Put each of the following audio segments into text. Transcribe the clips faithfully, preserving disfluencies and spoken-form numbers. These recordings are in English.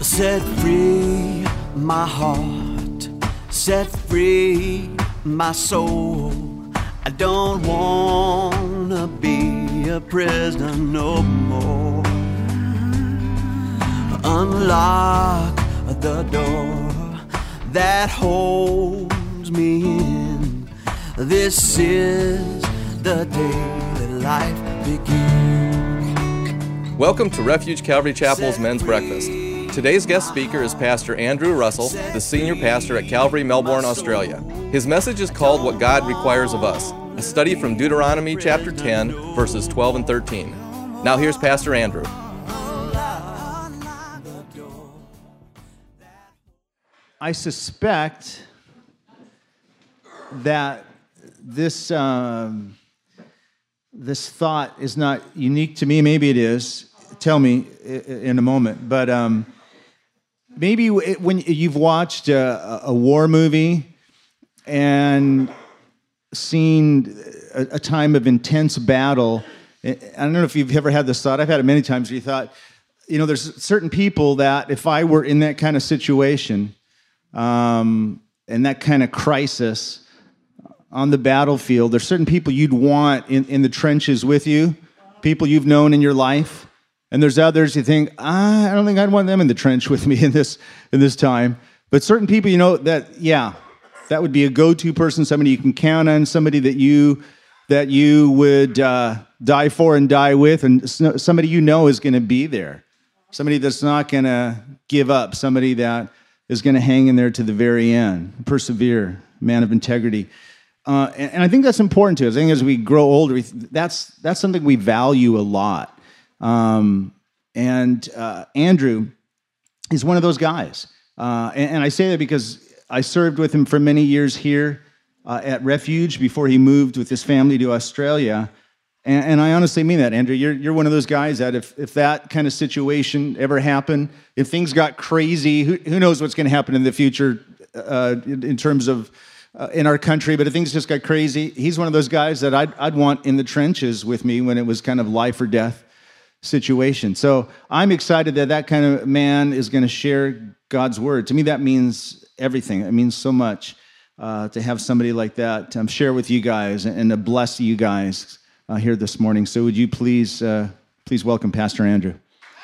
Set free my heart, set free my soul. I don't wanna be a prisoner no more. Unlock the door that holds me in. This is the day that life begins. Welcome to Refuge Calvary Chapel's Men's Breakfast. Today's guest speaker is Pastor Andrew Russell, the senior pastor at Calvary, Melbourne, Australia. His message is called What God Requires of Us, a study from Deuteronomy chapter ten, verses twelve and thirteen. Now here's Pastor Andrew. I suspect that this um, this thought is not unique to me. Maybe it is. Tell me in a moment. But um, maybe when you've watched a, a war movie and seen a, a time of intense battle, I don't know if you've ever had this thought. I've had it many times where you thought, you know, there's certain people that if I were in that kind of situation, um, and that kind of crisis on the battlefield, there's certain people you'd want in, in the trenches with you, people you've known in your life. And there's others you think, ah, I don't think I'd want them in the trench with me in this in this time. But certain people, you know, that yeah, that would be a go-to person, somebody you can count on, somebody that you that you would uh, die for and die with, and somebody you know is going to be there, somebody that's not going to give up, somebody that is going to hang in there to the very end, persevere, man of integrity. Uh, and, and I think that's important to us. I think as we grow older, we, that's that's something we value a lot. Um, and uh, Andrew is one of those guys. Uh, and, and I say that because I served with him for many years here uh, at Refuge before he moved with his family to Australia. And, and I honestly mean that, Andrew. You're you're one of those guys that if, if that kind of situation ever happened, if things got crazy, who, who knows what's going to happen in the future uh, in, in terms of uh, in our country, but if things just got crazy, he's one of those guys that I'd, I'd want in the trenches with me when it was kind of life or death situation. So I'm excited that that kind of man is going to share God's word. To me, that means everything. It means so much uh, to have somebody like that um, share with you guys and, and to bless you guys uh, here this morning. So would you please, uh, please welcome Pastor Andrew.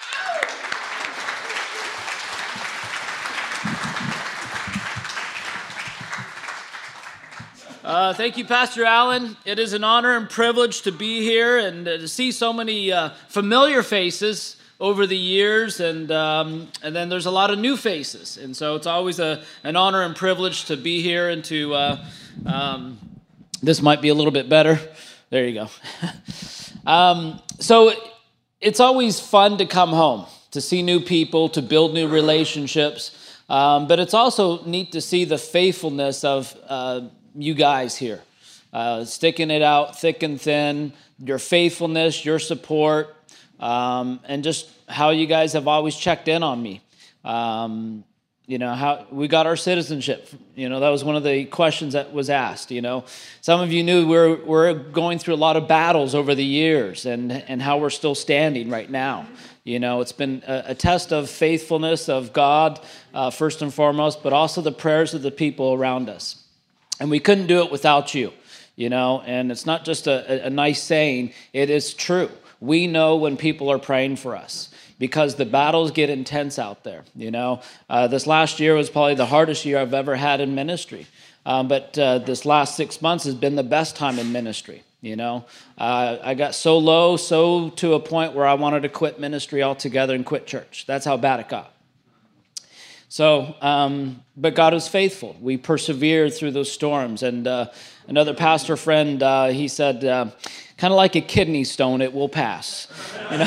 Uh, thank you, Pastor Allen. It is an honor and privilege to be here and uh, to see so many uh, familiar faces over the years, and um, and then there's a lot of new faces, and so it's always a an honor and privilege to be here and to. Uh, um, this might be a little bit better. There you go. um, so it's always fun to come home, to see new people, to build new relationships, um, but it's also neat to see the faithfulness of. Uh, you guys here, uh, sticking it out thick and thin, your faithfulness, your support, um, and just how you guys have always checked in on me. Um, you know, how we got our citizenship. You know, that was one of the questions that was asked, you know. Some of you knew we're, we're going through a lot of battles over the years and, and how we're still standing right now. You know, it's been a, a test of faithfulness of God, uh, first and foremost, but also the prayers of the people around us. And we couldn't do it without you, you know, and it's not just a, a nice saying, it is true. We know when people are praying for us because the battles get intense out there, you know. Uh, this last year was probably the hardest year I've ever had in ministry, um, but uh, this last six months has been the best time in ministry, you know. Uh, I got so low, so to a point where I wanted to quit ministry altogether and quit church. That's how bad it got. So, um, but God is faithful. We persevered through those storms. And uh, another pastor friend, uh, he said, uh, kind of like a kidney stone, it will pass. You know?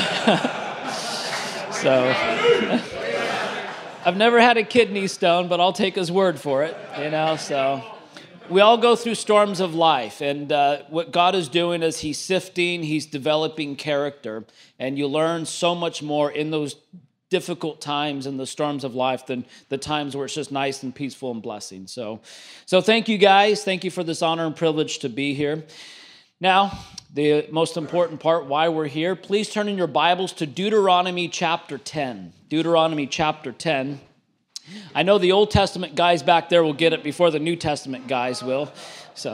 So, I've never had a kidney stone, but I'll take his word for it. You know, so we all go through storms of life. And uh, what God is doing is He's sifting, He's developing character, and you learn so much more in those difficult times and the storms of life than the times where it's just nice and peaceful and blessing. So, so thank you guys. Thank you for this honor and privilege to be here. Now, the most important part, why we're here, please turn in your Bibles to Deuteronomy chapter ten. Deuteronomy chapter ten. I know the Old Testament guys back there will get it before the New Testament guys will. So,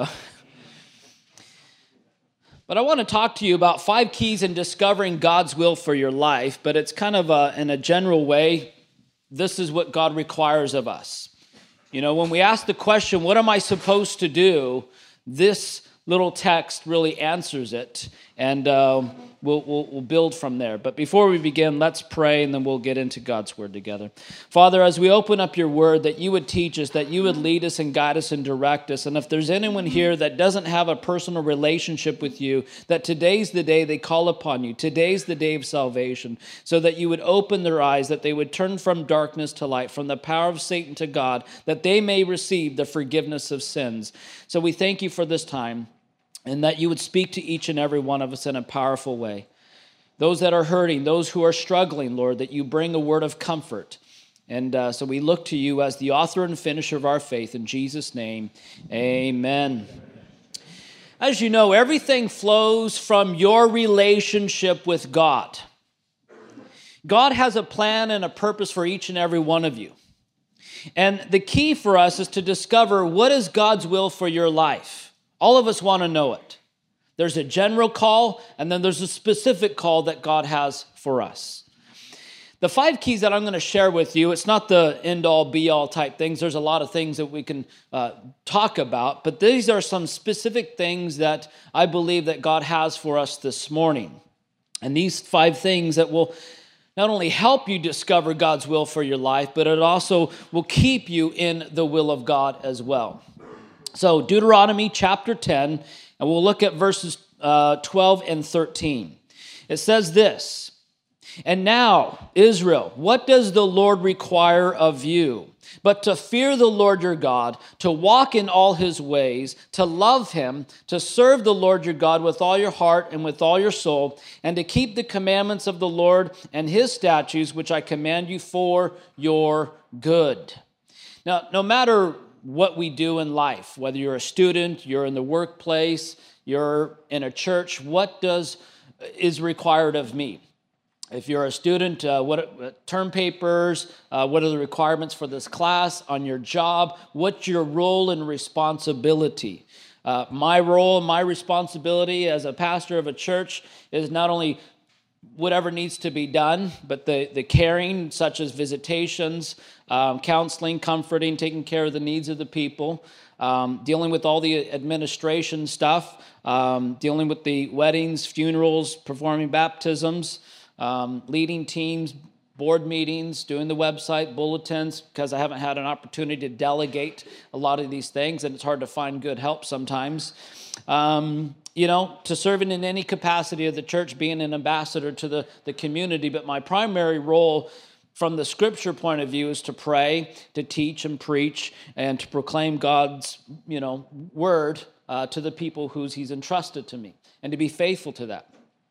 but I want to talk to you about five keys in discovering God's will for your life, but it's kind of a, in a general way, this is what God requires of us. You know, when we ask the question, what am I supposed to do? This little text really answers it, and uh, we'll, we'll, we'll build from there. But before we begin, let's pray, and then we'll get into God's word together. Father, as we open up your word, that you would teach us, that you would lead us and guide us and direct us. And if there's anyone here that doesn't have a personal relationship with you, that today's the day they call upon you. Today's the day of salvation, so that you would open their eyes, that they would turn from darkness to light, from the power of Satan to God, that they may receive the forgiveness of sins. So we thank you for this time, and that you would speak to each and every one of us in a powerful way. Those that are hurting, those who are struggling, Lord, that you bring a word of comfort. And uh, so we look to you as the author and finisher of our faith. In Jesus' name, amen. As you know, everything flows from your relationship with God. God has a plan and a purpose for each and every one of you. And the key for us is to discover what is God's will for your life. All of us want to know it. There's a general call, and then there's a specific call that God has for us. The five keys that I'm going to share with you, it's not the end-all, be-all type things. There's a lot of things that we can uh, talk about, but these are some specific things that I believe that God has for us this morning. And these five things that will not only help you discover God's will for your life, but it also will keep you in the will of God as well. So Deuteronomy chapter ten, and we'll look at verses uh, twelve and thirteen. It says this, "And now, Israel, what does the Lord require of you? But to fear the Lord your God, to walk in all his ways, to love him, to serve the Lord your God with all your heart and with all your soul, and to keep the commandments of the Lord and his statutes, which I command you for your good." Now, no matter what we do in life, whether you're a student, you're in the workplace, you're in a church, what does is required of me? If you're a student, uh, what term papers, uh, what are the requirements for this class? On your job, what's your role and responsibility? Uh, my role and my responsibility as a pastor of a church is not only whatever needs to be done, but the, the caring, such as visitations, um, counseling, comforting, taking care of the needs of the people, um, dealing with all the administration stuff, um, dealing with the weddings, funerals, performing baptisms, um, leading teams, board meetings, doing the website, bulletins, because I haven't had an opportunity to delegate a lot of these things, and it's hard to find good help sometimes. Um, you know, to serving in any capacity of the church, being an ambassador to the, the community. But my primary role from the scripture point of view is to pray, to teach and preach, and to proclaim God's, you know, word uh, to the people whose he's entrusted to me, and to be faithful to that.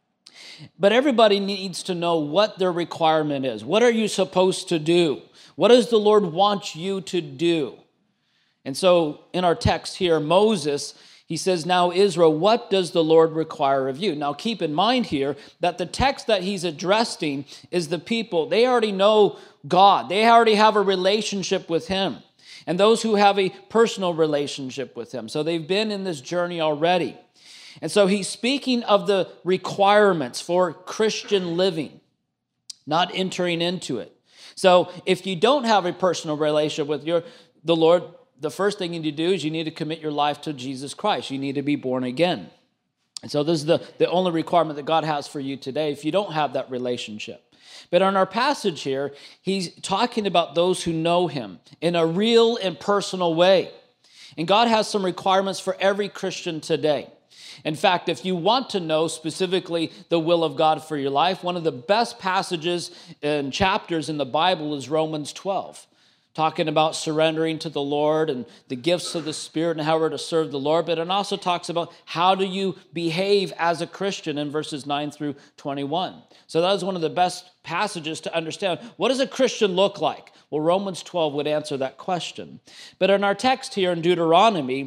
But everybody needs to know what their requirement is. What are you supposed to do? What does the Lord want you to do? And so in our text here, Moses, he says, "Now, Israel, what does the Lord require of you?" Now, keep in mind here that the text that he's addressing is the people. They already know God. They already have a relationship with him. And those who have a personal relationship with him. So they've been in this journey already. And so he's speaking of the requirements for Christian living, not entering into it. So if you don't have a personal relationship with your, the Lord, the first thing you need to do is you need to commit your life to Jesus Christ. You need to be born again. And so this is the, the only requirement that God has for you today if you don't have that relationship. But in our passage here, he's talking about those who know him in a real and personal way. And God has some requirements for every Christian today. In fact, if you want to know specifically the will of God for your life, one of the best passages and chapters in the Bible is Romans twelve. Talking about surrendering to the Lord and the gifts of the Spirit and how we're to serve the Lord. But it also talks about how do you behave as a Christian in verses nine through twenty-one. So that is one of the best passages to understand. What does a Christian look like? Well, Romans twelve would answer that question. But in our text here in Deuteronomy,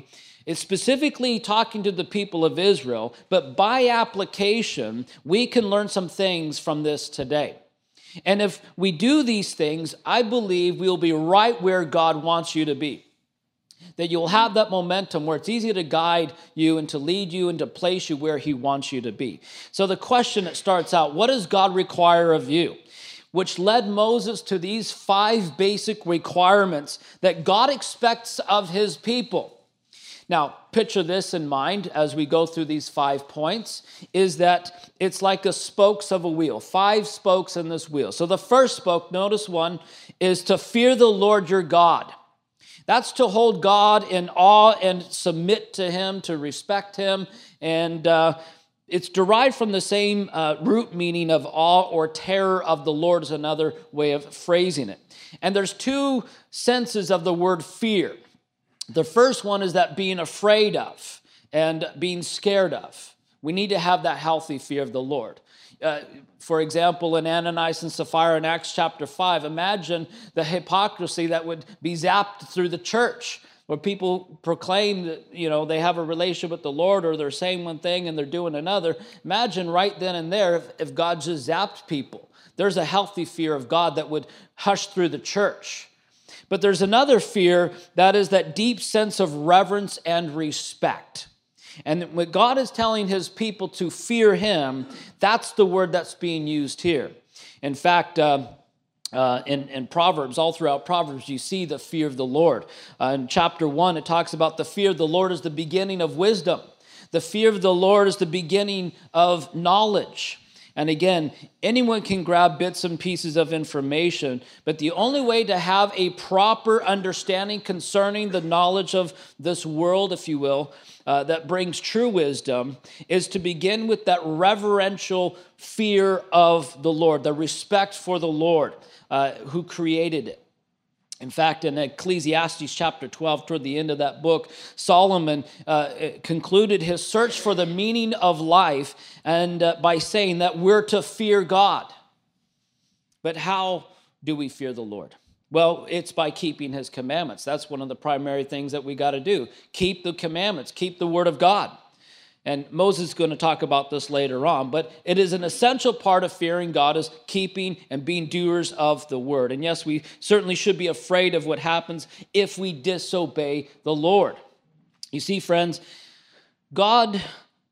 It's specifically talking to the people of Israel, but by application, we can learn some things from this today. And if we do these things, I believe we'll be right where God wants you to be. That you'll have that momentum where it's easy to guide you and to lead you and to place you where he wants you to be. So the question that starts out, what does God require of you? Which led Moses to these five basic requirements that God expects of his people. Now, picture this in mind as we go through these five points, is that it's like the spokes of a wheel, five spokes in this wheel. So the first spoke, notice one, is to fear the Lord your God. That's to hold God in awe and submit to him, to respect him. And uh, it's derived from the same uh, root meaning of awe or terror of the Lord is another way of phrasing it. And there's two senses of the word fear. The first one is that being afraid of and being scared of. We need to have that healthy fear of the Lord. Uh, for example, in Ananias and Sapphira in Acts chapter five, imagine the hypocrisy that would be zapped through the church, where people proclaim that, you know, they have a relationship with the Lord, or they're saying one thing and they're doing another. Imagine right then and there if, if God just zapped people. There's a healthy fear of God that would hush through the church. But there's another fear, that is that deep sense of reverence and respect. And when God is telling his people to fear him, that's the word that's being used here. In fact, uh, uh, in, in Proverbs, all throughout Proverbs, you see the fear of the Lord. Uh, in chapter one, it talks about the fear of the Lord is the beginning of wisdom. The fear of the Lord is the beginning of knowledge. And again, anyone can grab bits and pieces of information, but the only way to have a proper understanding concerning the knowledge of this world, if you will, uh, that brings true wisdom, is to begin with that reverential fear of the Lord, the respect for the Lord uh, who created it. In fact, in Ecclesiastes chapter twelve, toward the end of that book, Solomon uh, concluded his search for the meaning of life and uh, by saying that we're to fear God. But how do we fear the Lord? Well, it's by keeping his commandments. That's one of the primary things that we got to do. Keep the commandments, keep the word of God. And Moses is going to talk about this later on, but it is an essential part of fearing God is keeping and being doers of the word. And yes, we certainly should be afraid of what happens if we disobey the Lord. You see, friends, God,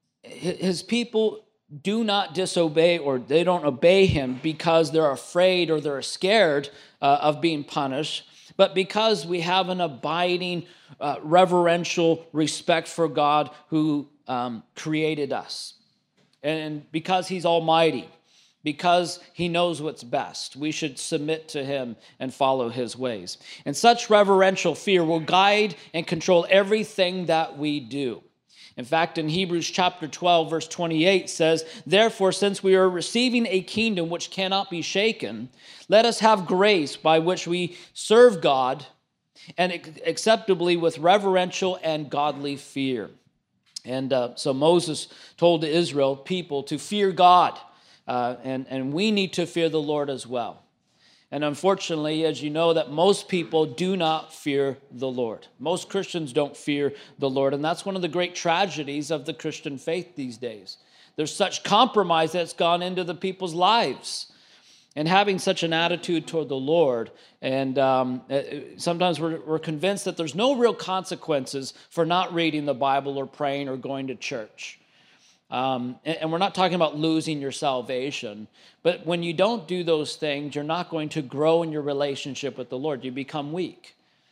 his people do not disobey, or they don't obey him because they're afraid or they're scared uh, of being punished, but because we have an abiding uh, reverential respect for God who Um, created us. And because he's almighty, because he knows what's best, we should submit to him and follow his ways. And such reverential fear will guide and control everything that we do. In fact, in Hebrews chapter twelve, verse twenty-eight says, "Therefore, since we are receiving a kingdom which cannot be shaken, let us have grace by which we serve God, and acceptably with reverential and godly fear." And uh, so Moses told the Israel people to fear God, uh, and, and we need to fear the Lord as well. And unfortunately, as you know, that most people do not fear the Lord. Most Christians don't fear the Lord, and that's one of the great tragedies of the Christian faith these days. There's such compromise that's gone into the people's lives. And having such an attitude toward the Lord, and um, sometimes we're, we're convinced that there's no real consequences for not reading the Bible or praying or going to church. Um, and, and we're not talking about losing your salvation, but when you don't do those things, you're not going to grow in your relationship with the Lord. You become weak.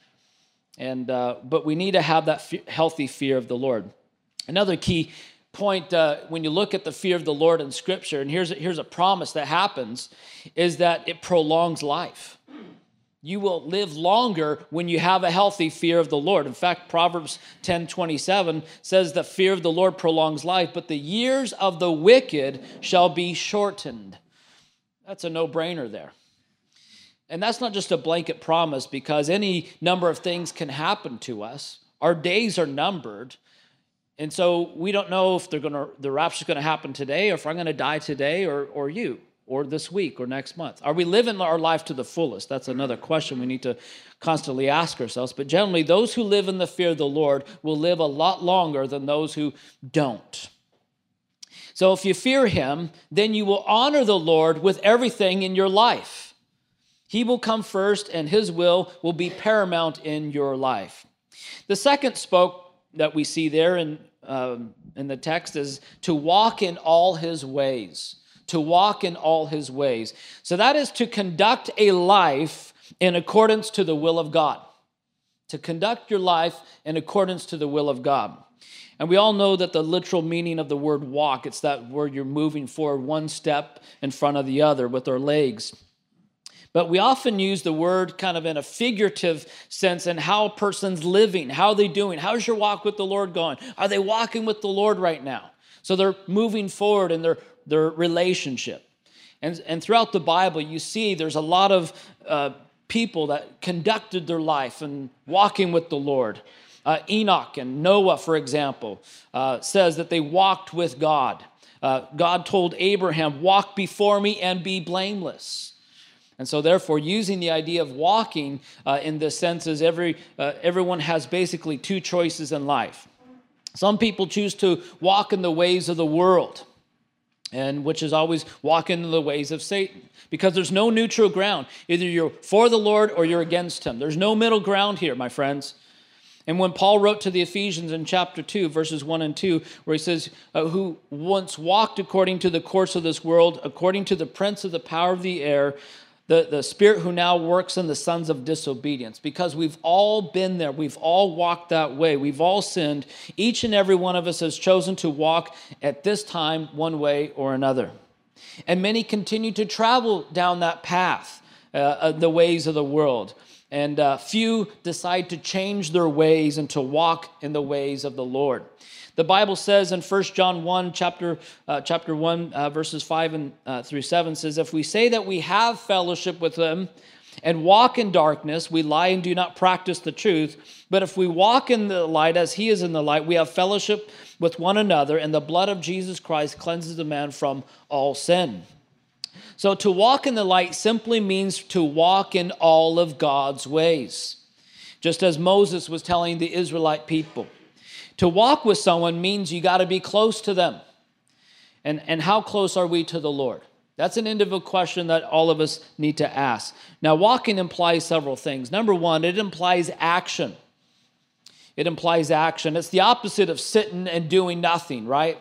And uh, but we need to have that fe- healthy fear of the Lord. Another key point uh, when you look at the fear of the Lord in Scripture, and here's a, here's a promise that happens, is that it prolongs life. You will live longer when you have a healthy fear of the Lord. In fact, Proverbs ten twenty-seven says the fear of the Lord prolongs life, but the years of the wicked shall be shortened. That's a no-brainer there. And that's not just a blanket promise, because any number of things can happen to us. Our days are numbered. And so we don't know if they're gonna, the rapture's going to happen today, or if I'm going to die today, or, or you. or this week or next month? Are we living our life to the fullest? That's another question we need to constantly ask ourselves. But generally, those who live in the fear of the Lord will live a lot longer than those who don't. So if you fear him, then you will honor the Lord with everything in your life. He will come first, and his will will be paramount in your life. The second spoke that we see there in, um, in the text is to walk in all his ways. To walk in all his ways. So that is to conduct a life in accordance to the will of God. To conduct your life in accordance to the will of God. And we all know that the literal meaning of the word walk, it's that word you're moving forward one step in front of the other with our legs. But we often use the word kind of in a figurative sense in how a person's living, how are they doing, how's your walk with the Lord going? Are they walking with the Lord right now? So they're moving forward in their, their relationship. And, and throughout the Bible, you see there's a lot of uh, people that conducted their life and walking with the Lord. Uh, Enoch and Noah, for example, uh, says that they walked with God. Uh, God told Abraham, walk before me and be blameless. And so therefore, using the idea of walking uh, in this sense is every, uh, everyone has basically two choices in life. Some people choose to walk in the ways of the world, and which is always walking in the ways of Satan, because there's no neutral ground. Either you're for the Lord or you're against him. There's no middle ground here, my friends. And when Paul wrote to the Ephesians in chapter two, verses one and two, where he says, uh, who once walked according to the course of this world, according to the prince of the power of the air, the, the spirit who now works in the sons of disobedience. Because we've all been there. We've all walked that way. We've all sinned. Each and every one of us has chosen to walk at this time one way or another. And many continue to travel down that path, uh, the ways of the world. And uh, few decide to change their ways and to walk in the ways of the Lord. The Bible says in First John one, chapter uh, chapter one, uh, verses five and uh, through seven, says, if we say that we have fellowship with him and walk in darkness, we lie and do not practice the truth. But if we walk in the light as he is in the light, we have fellowship with one another, and the blood of Jesus Christ cleanses a man from all sin. So to walk in the light simply means to walk in all of God's ways, just as Moses was telling the Israelite people. To walk with someone means you got to be close to them. And, and how close are we to the Lord? That's an individual question that all of us need to ask. Now, walking implies several things. Number one, it implies action. It implies action. It's the opposite of sitting and doing nothing, right?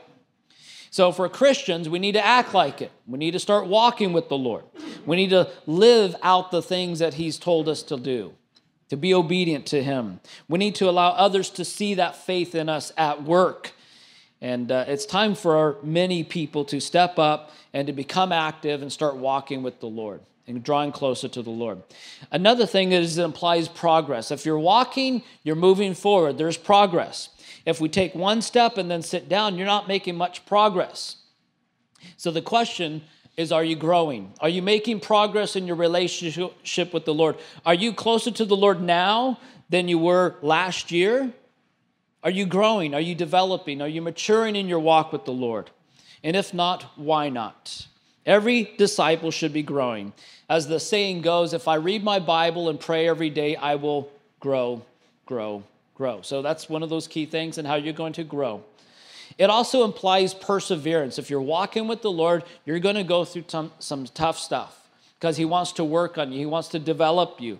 So for Christians, we need to act like it. We need to start walking with the Lord. We need to live out the things that he's told us to do, to be obedient to him. We need to allow others to see that faith in us at work. And uh, it's time for our many people to step up and to become active and start walking with the Lord and drawing closer to the Lord. Another thing is it implies progress. If you're walking, you're moving forward. There's progress. If we take one step and then sit down, you're not making much progress. So the question is, are you growing? Are you making progress in your relationship with the Lord? Are you closer to the Lord now than you were last year? Are you growing? Are you developing? Are you maturing in your walk with the Lord? And if not, why not? Every disciple should be growing. As the saying goes, if I read my Bible and pray every day, I will grow, grow, grow. So that's one of those key things in how you're going to grow. It also implies perseverance. If you're walking with the Lord, you're going to go through some, some tough stuff because he wants to work on you. He wants to develop you.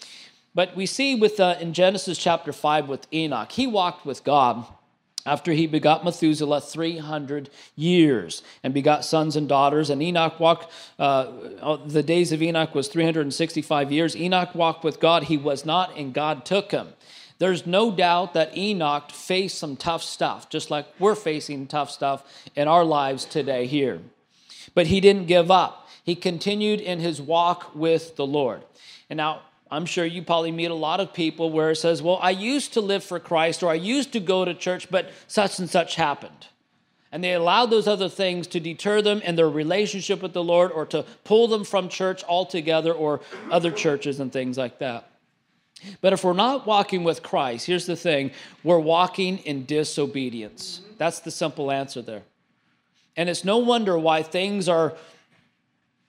But we see with uh, in Genesis chapter five with Enoch, he walked with God after he begot Methuselah three hundred years and begot sons and daughters. And Enoch walked, uh, the days of Enoch was three hundred sixty-five years. Enoch walked with God. He was not, and God took him. There's no doubt that Enoch faced some tough stuff, just like we're facing tough stuff in our lives today here. But he didn't give up. He continued in his walk with the Lord. And now, I'm sure you probably meet a lot of people where it says, well, I used to live for Christ, or I used to go to church, but such and such happened. And they allowed those other things to deter them in their relationship with the Lord, or to pull them from church altogether, or other churches and things like that. But if we're not walking with Christ, here's the thing, we're walking in disobedience. That's the simple answer there. And it's no wonder why things are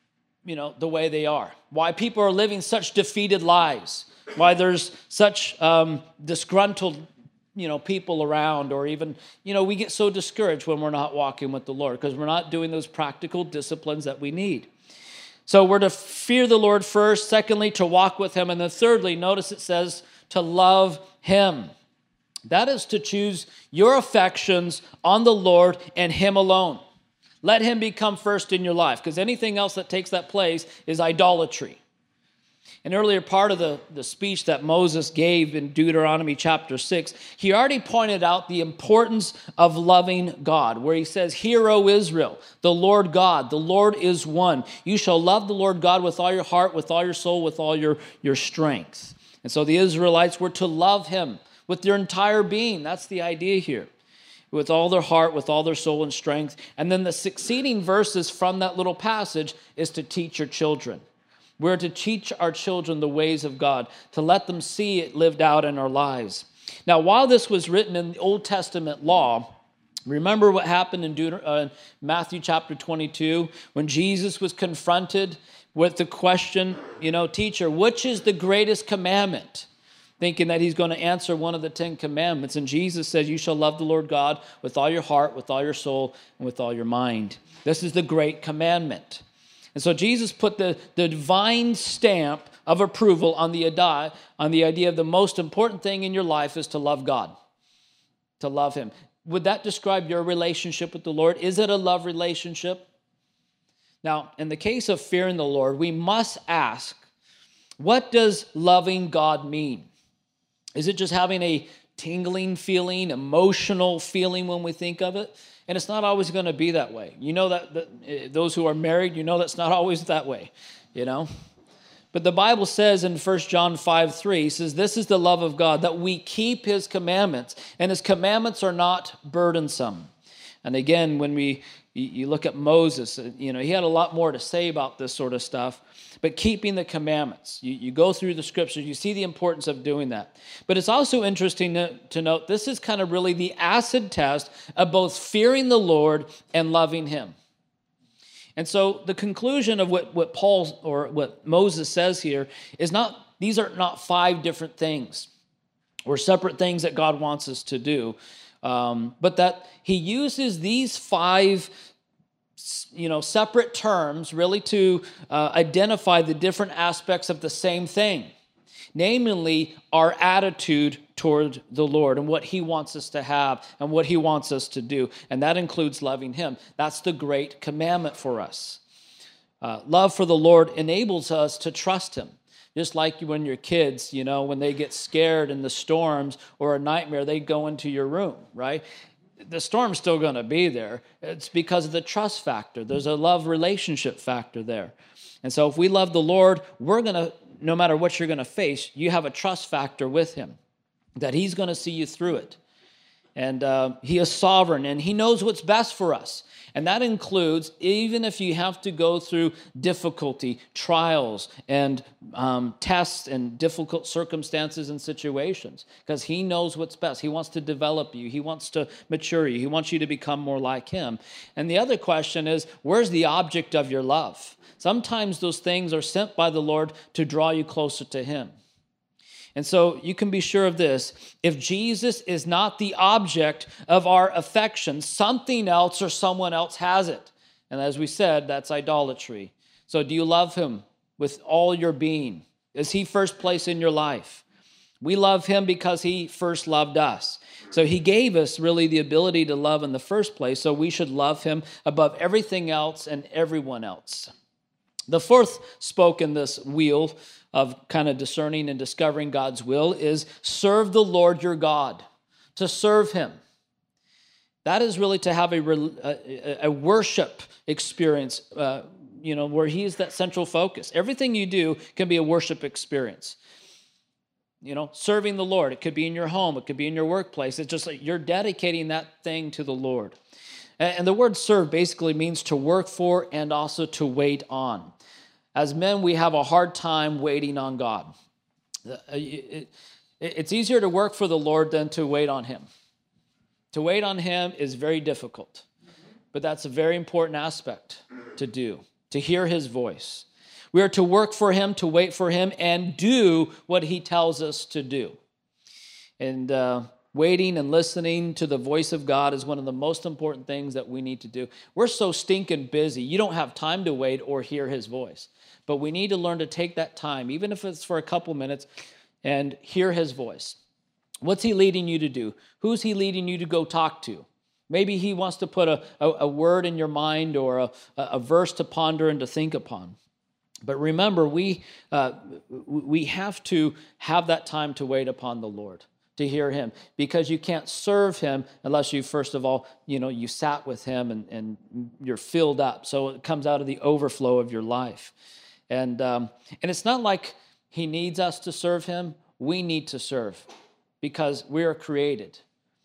you know, the way they are, why people are living such defeated lives, why there's such um, disgruntled, you know, people around, or even, you know, we get so discouraged when we're not walking with the Lord because we're not doing those practical disciplines that we need. So we're to fear the Lord first, secondly, to walk with him, and then thirdly, notice it says to love him. That is to choose your affections on the Lord and him alone. Let him become first in your life, because anything else that takes that place is idolatry. An earlier part of the, the speech that Moses gave in Deuteronomy chapter six, he already pointed out the importance of loving God, where he says, "Hear, O Israel, the Lord God, the Lord is one. You shall love the Lord God with all your heart, with all your soul, with all your, your strength." And so the Israelites were to love him with their entire being. That's the idea here. With all their heart, with all their soul and strength. And then the succeeding verses from that little passage is to teach your children. We're to teach our children the ways of God, to let them see it lived out in our lives. Now, while this was written in the Old Testament law, remember what happened in Deut- uh, Matthew chapter twenty-two, when Jesus was confronted with the question, you know, "Teacher, which is the greatest commandment?" Thinking that he's going to answer one of the Ten Commandments. And Jesus says, "You shall love the Lord God with all your heart, with all your soul, and with all your mind." This is the great commandment. And so Jesus put the, the divine stamp of approval on the, on the idea of the most important thing in your life is to love God, to love him. Would that describe your relationship with the Lord? Is it a love relationship? Now, in the case of fearing the Lord, we must ask, what does loving God mean? Is it just having a tingling feeling, emotional feeling when we think of it? And it's not always going to be that way. You know that, that those who are married, you know that's not always that way, you know. But the Bible says in First John five three, he says, "This is the love of God, that we keep his commandments, and his commandments are not burdensome." And again, when we you look at Moses, you know, he had a lot more to say about this sort of stuff. But keeping the commandments, you, you go through the scriptures, you see the importance of doing that. But it's also interesting to, to note, this is kind of really the acid test of both fearing the Lord and loving him. And so the conclusion of what, what Paul or what Moses says here is not, these are not five different things or separate things that God wants us to do, um, but that he uses these five you know, separate terms really to uh, identify the different aspects of the same thing, namely our attitude toward the Lord and what he wants us to have and what he wants us to do. And that includes loving him. That's the great commandment for us. Uh, love for the Lord enables us to trust him. Just like when your kids, you know, when they get scared in the storms or a nightmare, they go into your room, right? The storm's still going to be there. It's because of the trust factor. There's a love relationship factor there. And so if we love the Lord, we're going to, no matter what you're going to face, you have a trust factor with him, that he's going to see you through it. And uh, he is sovereign, and he knows what's best for us. And that includes, even if you have to go through difficulty, trials, and um, tests, and difficult circumstances and situations, because he knows what's best. He wants to develop you. He wants to mature you. He wants you to become more like him. And the other question is, where's the object of your love? Sometimes those things are sent by the Lord to draw you closer to him. And so you can be sure of this. If Jesus is not the object of our affection, something else or someone else has it. And as we said, that's idolatry. So do you love him with all your being? Is he first place in your life? We love him because he first loved us. So he gave us really the ability to love in the first place. So we should love him above everything else and everyone else. The fourth spoke in this wheel of kind of discerning and discovering God's will is serve the Lord your God, to serve him. That is really to have a, a, a worship experience, uh, you know, where he is that central focus. Everything you do can be a worship experience. You know, serving the Lord. It could be in your home. It could be in your workplace. It's just like you're dedicating that thing to the Lord. And the word serve basically means to work for and also to wait on. As men, we have a hard time waiting on God. It's easier to work for the Lord than to wait on him. To wait on him is very difficult, but that's a very important aspect to do, to hear his voice. We are to work for him, to wait for him, and do what he tells us to do. And uh, waiting and listening to the voice of God is one of the most important things that we need to do. We're so stinking busy. You don't have time to wait or hear his voice. But we need to learn to take that time, even if it's for a couple minutes, and hear his voice. What's he leading you to do? Who's he leading you to go talk to? Maybe he wants to put a, a, a word in your mind or a, a verse to ponder and to think upon. But remember, we uh, we have to have that time to wait upon the Lord, to hear him, because you can't serve him unless you, first of all, you know, you sat with him and, and you're filled up. So it comes out of the overflow of your life. And um, and it's not like he needs us to serve him. We need to serve because we are created.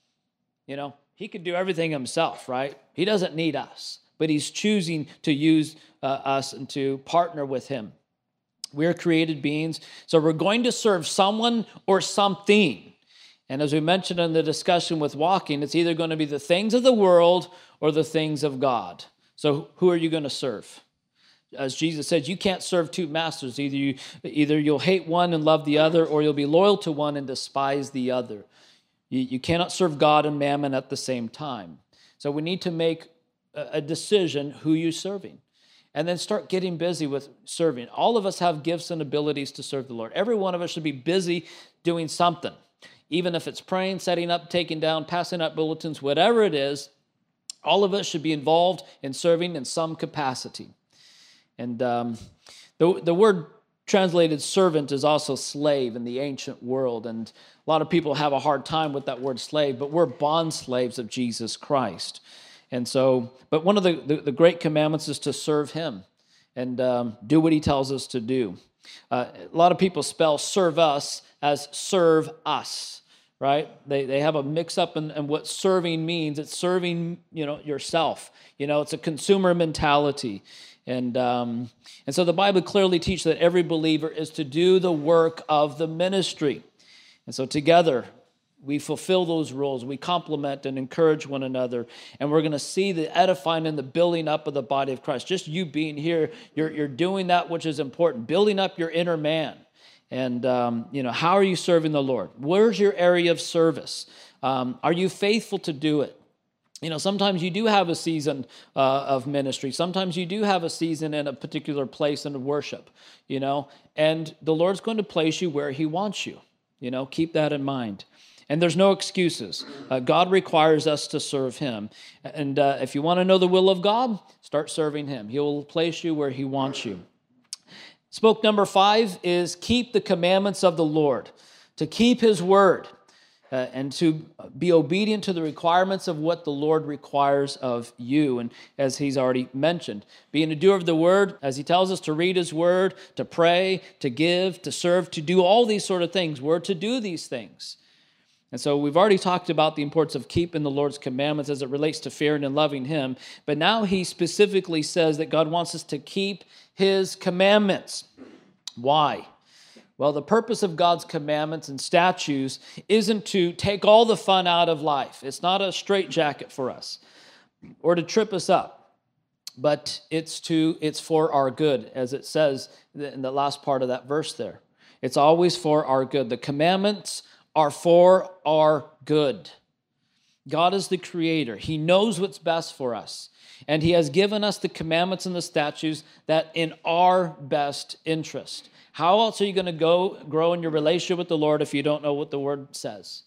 You know, he could do everything himself, right? He doesn't need us, but he's choosing to use uh, us and to partner with him. We're created beings, so we're going to serve someone or something. And as we mentioned in the discussion with walking, it's either going to be the things of the world or the things of God. So who are you going to serve? As Jesus said, you can't serve two masters. Either you, either you'll hate one and love the other, or you'll be loyal to one and despise the other. You, you cannot serve God and mammon at the same time. So we need to make a, a decision who you're serving. And then start getting busy with serving. All of us have gifts and abilities to serve the Lord. Every one of us should be busy doing something. Even if it's praying, setting up, taking down, passing out bulletins, whatever it is, all of us should be involved in serving in some capacity. And um, the, the word translated servant is also slave in the ancient world. And a lot of people have a hard time with that word slave, but we're bond slaves of Jesus Christ. And so, but one of the, the, the great commandments is to serve him and um, do what he tells us to do. Uh, a lot of people spell serve us as serve us, right? They they have a mix-up in, in what serving means. It's serving, you know, yourself. You know, it's a consumer mentality. And um, and so the Bible clearly teaches that every believer is to do the work of the ministry. And so together, we fulfill those roles. We complement and encourage one another. And we're going to see the edifying and the building up of the body of Christ. Just you being here, you're, you're doing that which is important, building up your inner man. And, um, you know, how are you serving the Lord? Where's your area of service? Um, are you faithful to do it? You know, sometimes you do have a season uh, of ministry. Sometimes you do have a season in a particular place in worship, you know, and the Lord's going to place you where he wants you. You know, keep that in mind. And there's no excuses. Uh, God requires us to serve him. And uh, if you want to know the will of God, start serving him. He will place you where he wants you. Spoke number five is keep the commandments of the Lord, to keep his word, uh, and to be obedient to the requirements of what the Lord requires of you. And as he's already mentioned, being a doer of the word, as he tells us to read his word, to pray, to give, to serve, to do all these sort of things. We're to do these things. And so we've already talked about the importance of keeping the Lord's commandments as it relates to fearing and loving him. But now he specifically says that God wants us to keep his commandments. Why? Well, the purpose of God's commandments and statutes isn't to take all the fun out of life. It's not a straitjacket for us or to trip us up. But it's to it's for our good, as it says in the last part of that verse there. It's always for our good. The commandments are for our good. God is the creator. He knows what's best for us. And he has given us the commandments and the statutes that in our best interest. How else are you going to go grow in your relationship with the Lord if you don't know what the word says?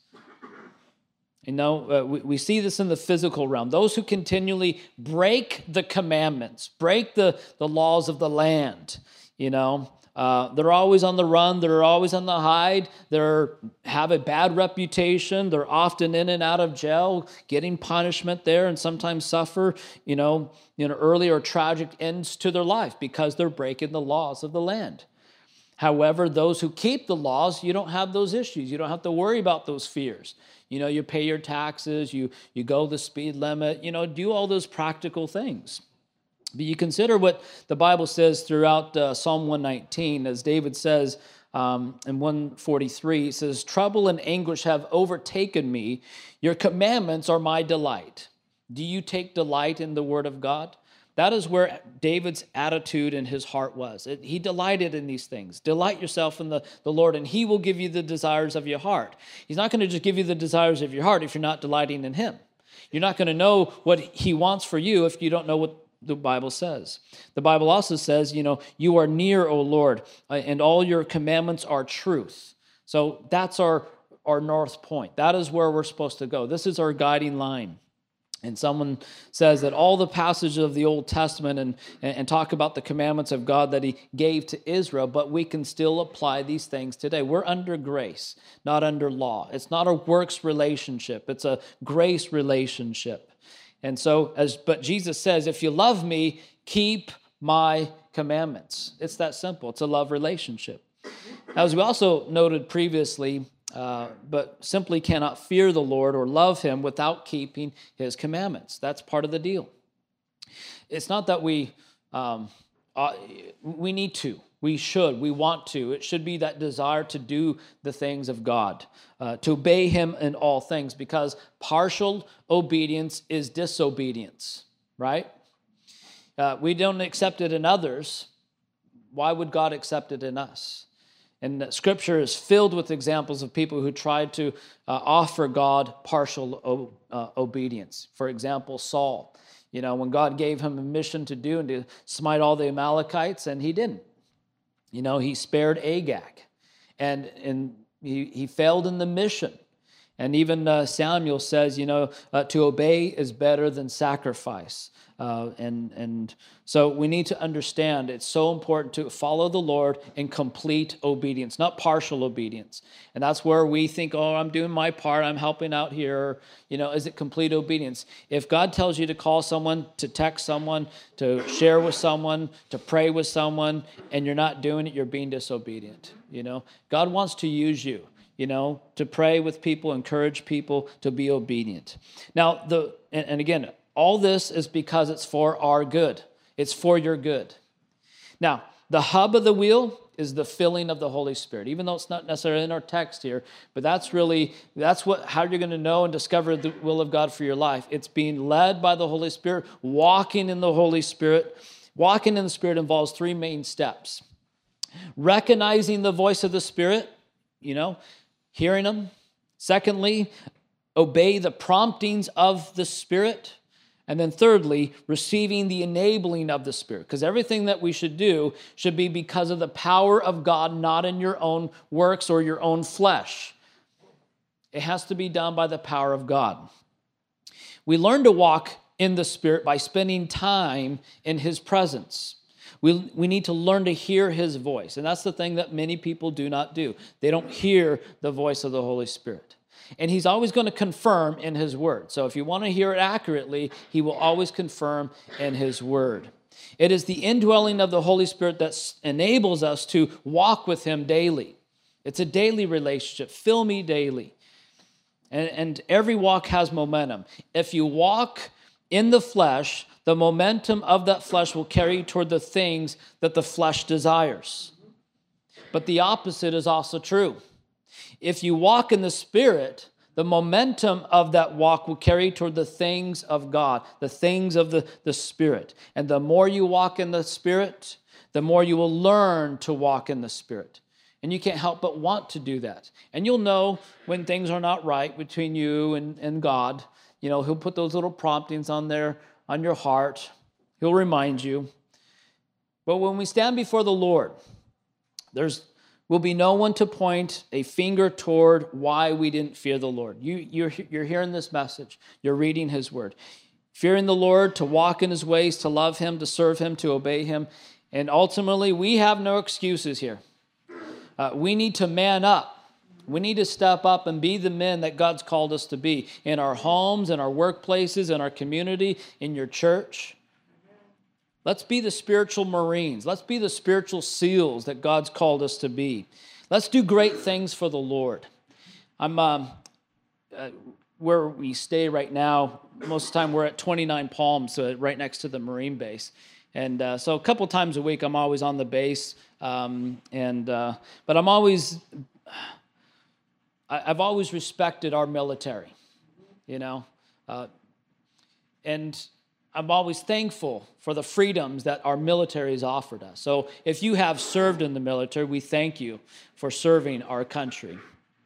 You know, uh, we, we see this in the physical realm. Those who continually break the commandments, break the, the laws of the land, you know, Uh, they're always on the run. They're always on the hide. They have a bad reputation. They're often in and out of jail, getting punishment there, and sometimes suffer, you know, you know, early or tragic ends to their life because they're breaking the laws of the land. However, those who keep the laws, you don't have those issues. You don't have to worry about those fears. You know, you pay your taxes. You you go the speed limit. You know, do all those practical things. But you consider what the Bible says throughout uh, Psalm one nineteen, as David says um, in one forty-three, it says, "Trouble and anguish have overtaken me. Your commandments are my delight." Do you take delight in the word of God? That is where David's attitude and his heart was. It, he delighted in these things. Delight yourself in the, the Lord, and he will give you the desires of your heart. He's not going to just give you the desires of your heart if you're not delighting in him. You're not going to know what he wants for you if you don't know what the Bible says. The Bible also says, you know, you are near, O Lord, uh, and all your commandments are truth. So that's our, our north point. That is where we're supposed to go. This is our guiding line. And someone says that all the passages of the Old Testament and, and talk about the commandments of God that he gave to Israel, but we can still apply these things today. We're under grace, not under law. It's not a works relationship. It's a grace relationship. And so, as but Jesus says, if you love me, keep my commandments. It's that simple. It's a love relationship. As we also noted previously, Uh, but simply cannot fear the Lord or love him without keeping his commandments. That's part of the deal. It's not that we um, uh, we need to. We should. We want to. It should be that desire to do the things of God, uh, to obey him in all things, because partial obedience is disobedience, right? Uh, we don't accept it in others. Why would God accept it in us? And Scripture is filled with examples of people who tried to uh, offer God partial o- uh, obedience. For example, Saul. You know, when God gave him a mission to do and to smite all the Amalekites, and he didn't. You know, he spared Agag, and and he, he failed in the mission. And even uh, Samuel says, you know, uh, to obey is better than sacrifice. Uh, and and so we need to understand it's so important to follow the Lord in complete obedience, not partial obedience. And that's where we think, oh, I'm doing my part, I'm helping out here. You know, is it complete obedience? If God tells you to call someone, to text someone, to share with someone, to pray with someone, and you're not doing it, you're being disobedient. You know, God wants to use you, you know, to pray with people, encourage people to be obedient. Now, the and, and again, all this is because it's for our good. It's for your good. Now, the hub of the wheel is the filling of the Holy Spirit, even though it's not necessarily in our text here, but that's really, that's what how you're going to know and discover the will of God for your life. It's being led by the Holy Spirit, walking in the Holy Spirit. Walking in the Spirit involves three main steps. Recognizing the voice of the Spirit, you know, hearing Him. Secondly, obey the promptings of the Spirit. And then thirdly, receiving the enabling of the Spirit. Because everything that we should do should be because of the power of God, not in your own works or your own flesh. It has to be done by the power of God. We learn to walk in the Spirit by spending time in His presence. We, we need to learn to hear His voice. And that's the thing that many people do not do. They don't hear the voice of the Holy Spirit. And He's always going to confirm in His Word. So if you want to hear it accurately, He will always confirm in His Word. It is the indwelling of the Holy Spirit that enables us to walk with Him daily. It's a daily relationship. Fill me daily. And, and every walk has momentum. If you walk in the flesh, the momentum of that flesh will carry you toward the things that the flesh desires. But the opposite is also true. If you walk in the Spirit, the momentum of that walk will carry toward the things of God, the things of the, the Spirit. And the more you walk in the Spirit, the more you will learn to walk in the Spirit. And you can't help but want to do that. And you'll know when things are not right between you and, and God. You know, He'll put those little promptings on there, on your heart. He'll remind you. But when we stand before the Lord, there's will be no one to point a finger toward why we didn't fear the Lord. You, you're, you're hearing this message. You're reading His Word. Fearing the Lord, to walk in His ways, to love Him, to serve Him, to obey Him. And ultimately, we have no excuses here. Uh, we need to man up. We need to step up and be the men that God's called us to be in our homes, in our workplaces, in our community, in your church. Let's be the spiritual Marines. Let's be the spiritual SEALs that God's called us to be. Let's do great things for the Lord. I'm um, uh, where we stay right now. Most of the time we're at twenty-nine Palms, uh, right next to the Marine base. And uh, so a couple times a week I'm always on the base. Um, and uh, but I'm always, I, I've always respected our military, you know. Uh, and I'm always thankful for the freedoms that our military has offered us. So if you have served in the military, we thank you for serving our country.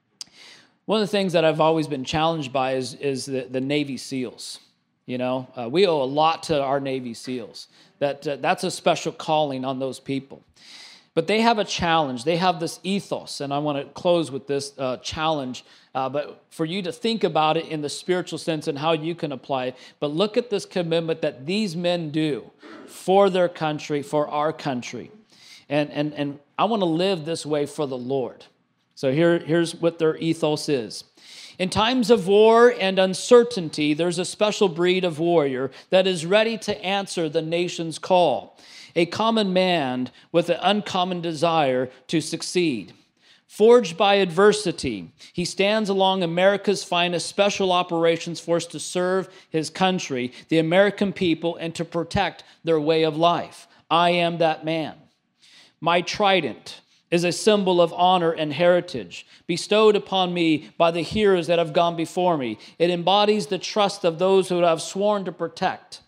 One of the things that I've always been challenged by is, is the, the Navy SEALs. You know, uh, we owe a lot to our Navy SEALs. That uh, that's a special calling on those people. But they have a challenge. They have this ethos, and I want to close with this uh, challenge, uh, but for you to think about it in the spiritual sense and how you can apply it. But look at this commitment that these men do for their country, for our country. And, and, and I want to live this way for the Lord. So here, here's what their ethos is. In times of war and uncertainty, there's a special breed of warrior that is ready to answer the nation's call. A common man with an uncommon desire to succeed. Forged by adversity, he stands along America's finest special operations force to serve his country, the American people, and to protect their way of life. I am that man. My trident is a symbol of honor and heritage bestowed upon me by the heroes that have gone before me. It embodies the trust of those who have sworn to protect.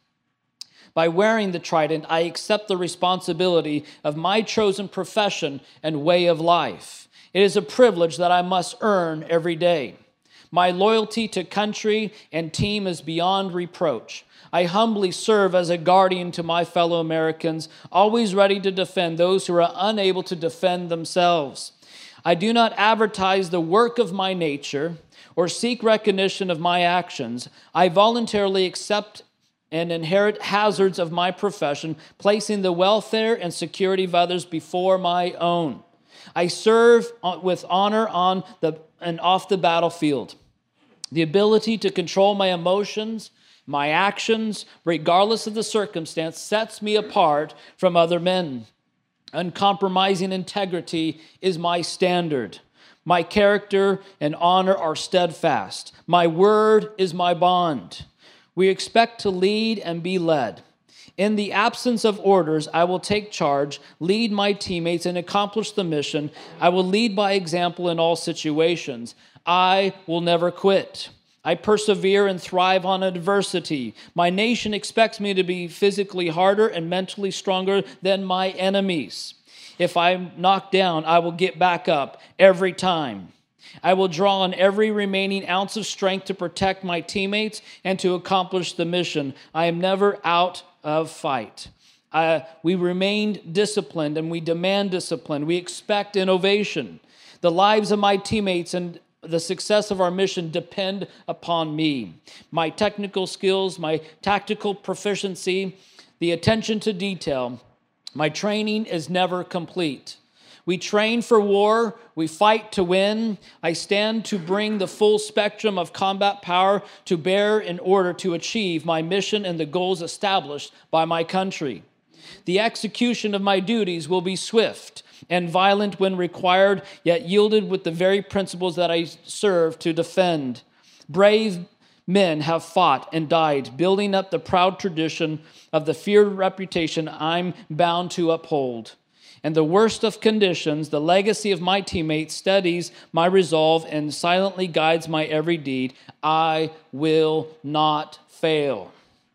By wearing the trident, I accept the responsibility of my chosen profession and way of life. It is a privilege that I must earn every day. My loyalty to country and team is beyond reproach. I humbly serve as a guardian to my fellow Americans, always ready to defend those who are unable to defend themselves. I do not advertise the work of my nature or seek recognition of my actions. I voluntarily accept and inherit hazards of my profession, placing the welfare and security of others before my own. I serve with honor on the and off the battlefield. The ability to control my emotions, my actions, regardless of the circumstance, sets me apart from other men. Uncompromising integrity is my standard. My character and honor are steadfast. My word is my bond. We expect to lead and be led. In the absence of orders, I will take charge, lead my teammates, and accomplish the mission. I will lead by example in all situations. I will never quit. I persevere and thrive on adversity. My nation expects me to be physically harder and mentally stronger than my enemies. If I'm knocked down, I will get back up every time. I will draw on every remaining ounce of strength to protect my teammates and to accomplish the mission. I am never out of fight. Uh, we remain disciplined and we demand discipline. We expect innovation. The lives of my teammates and the success of our mission depend upon me. My technical skills, my tactical proficiency, the attention to detail, my training is never complete. We train for war. We fight to win. I stand to bring the full spectrum of combat power to bear in order to achieve my mission and the goals established by my country. The execution of my duties will be swift and violent when required, yet yielded with the very principles that I serve to defend. Brave men have fought and died, building up the proud tradition of the feared reputation I'm bound to uphold. And the worst of conditions, the legacy of my teammates steadies my resolve and silently guides my every deed. I will not fail.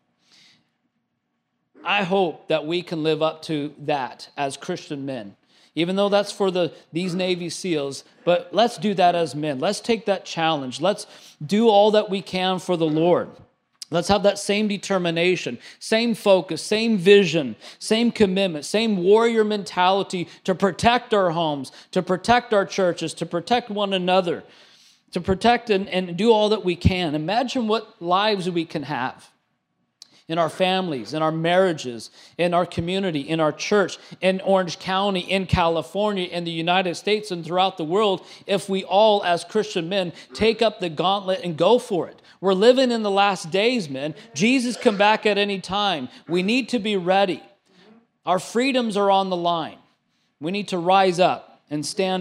I hope that we can live up to that as Christian men, even though that's for the these Navy SEALs. But let's do that as men. Let's take that challenge. Let's do all that we can for the Lord. Let's have that same determination, same focus, same vision, same commitment, same warrior mentality to protect our homes, to protect our churches, to protect one another, to protect and, and do all that we can. Imagine what lives we can have in our families, in our marriages, in our community, in our church, in Orange County, in California, in the United States, and throughout the world, if we all, as Christian men, take up the gauntlet and go for it. We're living in the last days, men. Jesus can come back at any time. We need to be ready. Our freedoms are on the line. We need to rise up and stand up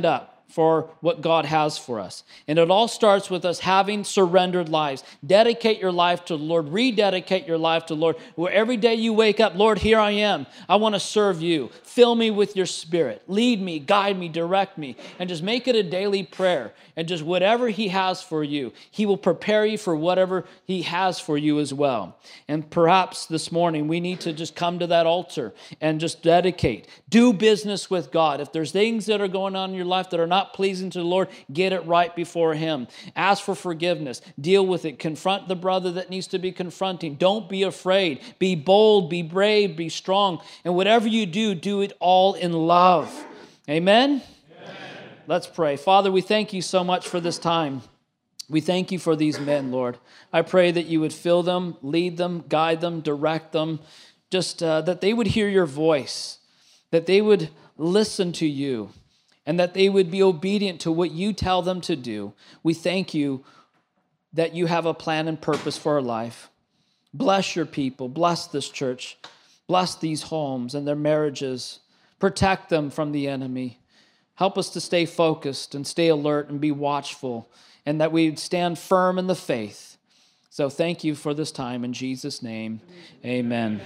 for what God has for us. And it all starts with us having surrendered lives. Dedicate your life to the Lord. Rededicate your life to the Lord. Where every day you wake up, Lord, here I am. I want to serve you. Fill me with your Spirit. Lead me, guide me, direct me. And just make it a daily prayer. And just whatever He has for you, He will prepare you for whatever He has for you as well. And perhaps this morning we need to just come to that altar and just dedicate. Do business with God. If there's things that are going on in your life that are not pleasing to the Lord, get it right before Him. Ask for forgiveness. Deal with it. Confront the brother that needs to be confronting. Don't be afraid. Be bold, be brave, be strong. And whatever you do, do it all in love. Amen? Amen. Let's pray. Father, we thank you so much for this time. We thank you for these men, Lord. I pray that you would fill them, lead them, guide them, direct them, just uh, that they would hear your voice, that they would listen to you, and that they would be obedient to what you tell them to do. We thank you that you have a plan and purpose for our life. Bless your people. Bless this church. Bless these homes and their marriages. Protect them from the enemy. Help us to stay focused and stay alert and be watchful, and that we stand firm in the faith. So thank you for this time. In Jesus' name, amen.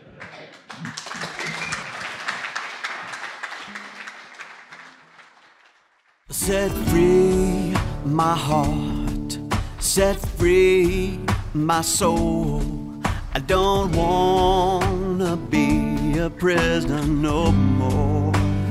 Set free my heart, set free my soul. I don't wanna be a prisoner no more.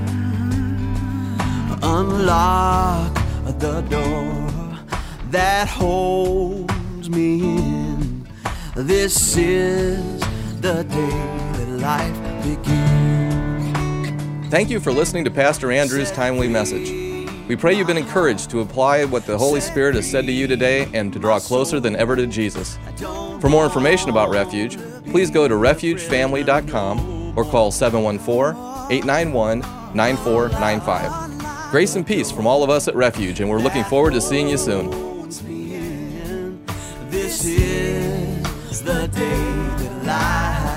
Unlock the door that holds me in. This is the day that life begins. Thank you for listening to Pastor Andrew's timely message. We pray you've been encouraged to apply what the Holy Spirit has said to you today and to draw closer than ever to Jesus. For more information about Refuge, please go to refuge family dot com or call seven one four, eight nine one, nine four nine five. Grace and peace from all of us at Refuge, and we're looking forward to seeing you soon. This is the day that life